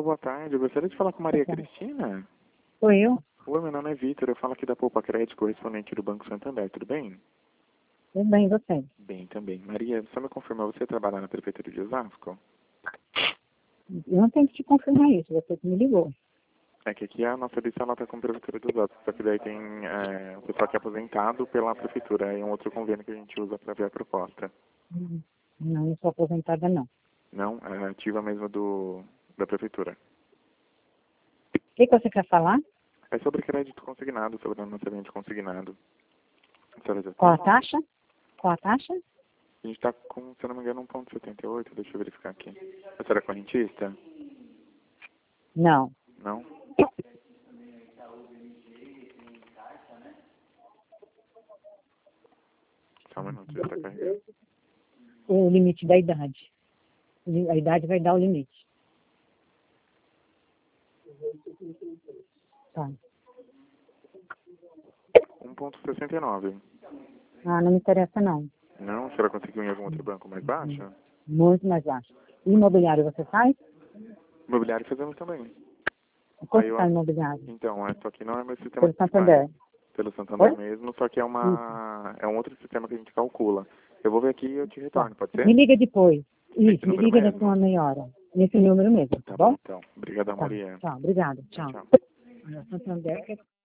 boa tarde. Eu gostaria de falar com Maria Cristina. Sou eu. Oi, meu nome é Vitor. Eu falo aqui da Poupa Crédito, correspondente do Banco Santander. Tudo bem? Tudo bem, você? Bem, também. Maria, só me confirmar, você trabalha na Prefeitura de Osasco? Eu não tenho que te confirmar isso, você que me ligou. É que aqui a nossa lista está com a Prefeitura de Osasco, só que daí tem o pessoal que é aposentado pela Prefeitura. É um outro convênio que a gente usa para ver a proposta. Não sou aposentada, não. Não? É ativa mesmo da Prefeitura. O que você quer falar? É sobre crédito consignado, sobre financiamento consignado. Qual a taxa? Qual a taxa? A gente está com, se eu não me engano, 1,78. Deixa eu verificar aqui. A senhora é correntista? Não. Não? Só um minuto, já está carregando. O limite da idade. A idade vai dar o limite. Tá. 1,69. Ah, não me interessa, não. Não? A senhora conseguiu em algum outro banco mais baixo? Muito mais baixo. Imobiliário você faz? Imobiliário fazemos também. Quanto está imobiliário? Então, só que não é meu sistema Pelo que Santander. faz. Pelo Santander Oi? mesmo, só que é um outro sistema que a gente calcula. Eu vou ver aqui e eu te Tá. retorno, pode ser? Me liga depois. Nesse Isso, me número liga daqui mesmo? uma meia hora. Nesse número mesmo, Tá bom, bom? então. Obrigada, Tá. Maria. Tchau, obrigada. Tchau, Tchau. tchau. Santander.